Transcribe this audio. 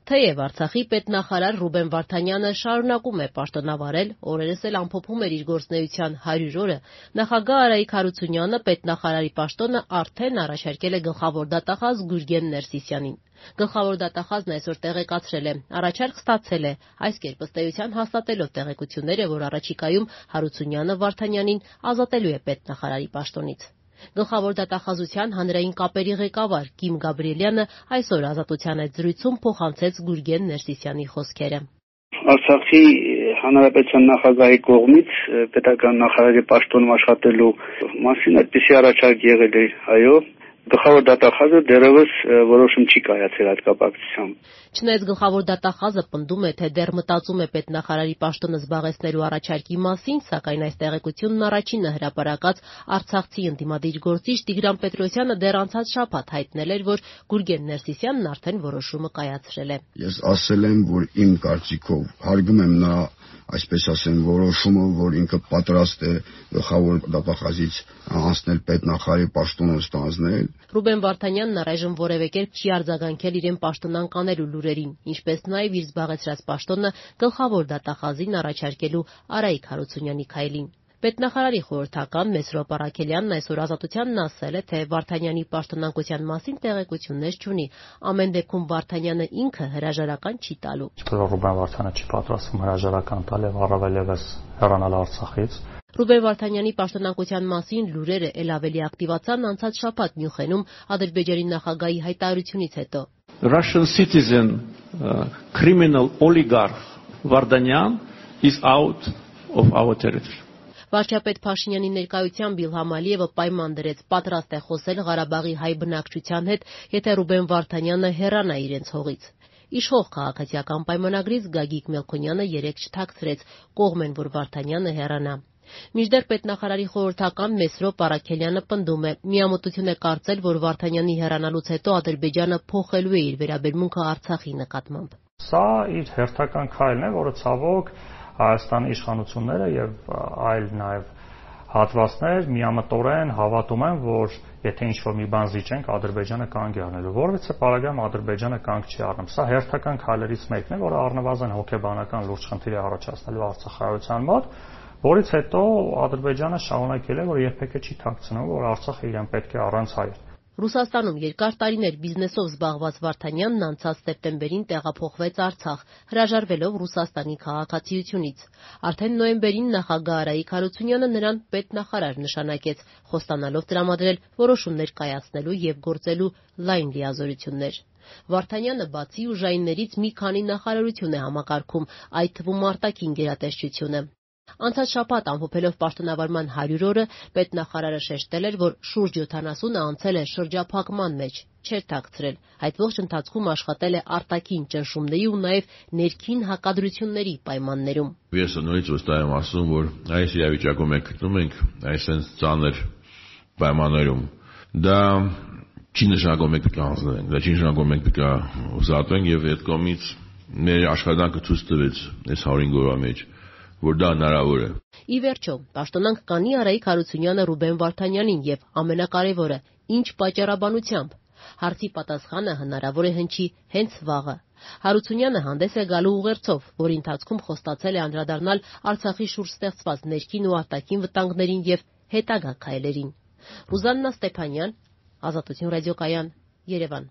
Թեև Արցախի պետնախարար Ռուբեն Վարդանյանը շարունակում է պաշտոնավարել, օրերս էլ ամփոփում էր իր գործունեության 100 օրը, նախագահ Արայիկ Հարությունյանը պետնախարարի պաշտոնը արդեն առաջարկել է գլխավոր դատախազ Գուրգեն Ներսիսյանին։ Գլխավոր դատախազն այսօր տեղեկացրել է, առաջարկ ստացել է, այս կերպ ըստ էության հաստատելով տեղեկությունները, որ առաջիկայում Հարությունյանը Վարդանյանին ազատելու է պետնախարարի պաշտոնից։ Գլխավոր դատախազության հանրային կապերի ղեկավար Կիմ Գաբրիելյանը այսօր Ազատության այդ զրույցում փոխանցեց Գուրգեն Ներսիսյանի խոսքերը։ Արցախի հանրապետության նախագահի կողմից պետական նախարարի պաշտոնում աշխատելու մասին այդպիսի առաջարկ եղել է, այո, գլխավոր դատախազը դեռևս որոշում չի կայացել այդ կապակցությամբ։ Չնայած գլխավոր դատախազը պնդում է, թե դեռ մտածում է պետնախարարի պաշտոնը զբաղեցնելու առաջարկի մասին, սակայն այս տեղեկությունն առաջինը հրապարակած արցախցի ընդդիմադիր գործիչ Տիգրան Պետրոսյանը դեռ անցած շաբաթ հայտնել էր, որ Գուրգեն Ներսիսյանն արդեն որոշումը կայացրել է։ Ես ասել եմ, որ իմ կարծիքով հարգում եմ նա, այսպես ասեմ, որոշումը, որ ինքը պատրաստ է գլխավոր դատախազից անցնել պետնախարարի պաշտոնը ստանձնել։ Ռուբեն Վարդանյանն առայժմ որևէ կերպ չի արձագանքել իրեն պաշտոնան կանելու լուրերին, ինչպես նաև իր զբաղեցրած պաշտոնը գլխավոր դատախազին առաջարկելու Արայիկ Հարությունյանի քայլին։ Պետնախարարի խորհրդական Մեսրոպ Առաքելյանն այսօր Ազատությանն ասել է, թե Վարդանյանի պաշտոնանկության մասին տեղեկություններ չունի։ Ամեն դեպքում Վարդանյանը ինքը հրաժարական չի տալու։ Ռուբեն Վարդանյանը չի պատրաստվում հրաժարական տալ եւ առավել եւս հեռանալ Արցախից։ Ռուբեն Վարդանյանի պաշտոնանկության մասին լուրերը ել ավելի ակտիվացան անցած շաբաթ Մյունխենում Ադրբեջանի նախագահի հայտարարությունից հետո։ Russian citizen criminal oligarch Vardanyan is out of our territory. Վարչապետ Փաշինյանի ներկայությամբ Իլհամ Ալիևը պայման դրեց, պատրաստ է խոսել Ղարաբաղի հայ բնակչության հետ, եթե Ռուբեն Վարդանյանը հեռանա իրենց հողից։ Իշխող քաղաքացիական պայմանագրից Գագիկ Մելքոնյանը երեկ չթաքցրեց, կողմ են, որ Վարդանյանը հեռանա։ Մինչդեռ պետնախարարի խորհրդական Մեսրոպ Առաքելյանը պնդում է, միամտություն է կարծել, որ Վարդանյանի հեռանալուց հետո Ադրբեջանը փոխելու է իր վերաբերմունքը Արցախի նկատմամբ։ Սա իր հերթական քայլն է, որը ցավոք Հայաստանի իշխանությունները եւ այլ նաեւ հատվածներ միամտորեն հավատում են, որ եթե ինչ-որ մի բան զիջենք, Ադրբեջանը կանգ է առնելու, որովհետեւ պարագայում Ադրբեջանը կանգ չի առնում։ Սա հերթական քայլերից մեկն է, որը առնվազն հոգեբանական լուրջ խնդիր է առաջացնելու Արցախայության մոտ, որից հետո Ադրբեջանը շարունակել է, որ երբեք չի թաքցնում, որ Արցախը իրեն պետք է առանց հայ։ Ռուսաստանում երկար տարիներ բիզնեսով զբաղված Վարդանյանն անցած սեպտեմբերին տեղափոխվեց Արցախ, հրաժարվելով Ռուսաստանի քաղաքացիությունից։ Արդեն նոյեմբերին նախագահ Արայիկ Հարությունյանը նրան պետնախարար նշանակեց, խոստանալով տրամադրել որոշումներ կայացնելու եւ գործելու լայն լիազորություններ։ Վարդանյանը բացի ուժայիններից մի քանի նախարարություն է համակարգում, այդ թվում արտաքին գերատեսչությունը։ Անցած շաբաթ ամփոփելով պաշտոնավարման 100 օրը պետնախարարը շեշտել էր, որ շուրջ 70-ը անցել է շրջափակման մեջ, չէր թաքցրել, այդ ողջ ընթացքում աշխատել է արտաքին ճնշումների ու նաև ներքին հակադրությունների պայմաններում։ Ես նորից վստահ եմ ասում, որ այս իրավիճակում մենք գտնվում ենք այսպես ծանր պայմաններում։ Դա չի նշանակում մենք պետք է հանձնվենք, դա չի նշանակում մենք պետք է զատվենք եւ այդ կողմից մեր աշխատանքը ցույց տվեց այս 105 օրվա մեջ, որ դա հնարավոր է։ Ի վերջո, պաշտոնանկ կանի Արայիկ Հարությունյանը Ռուբեն Վարդանյանին եւ ամենակարևորը, ինչ պատճառաբանությամբ։ Հարցի պատասխանը հնարավոր է հնչի հենց վաղը։ Հարությունյանը հանդես է գալու ուղերձով, որի ընթացքում խոստացել է անդրադառնալ Արցախի շուրջ ստեղծված ներքին ու արտաքին վտանգներին եւ հետագա քայլերին։ Ռուզաննա Ստեփանյան, Ազատություն ռադիոկայան, Երևան։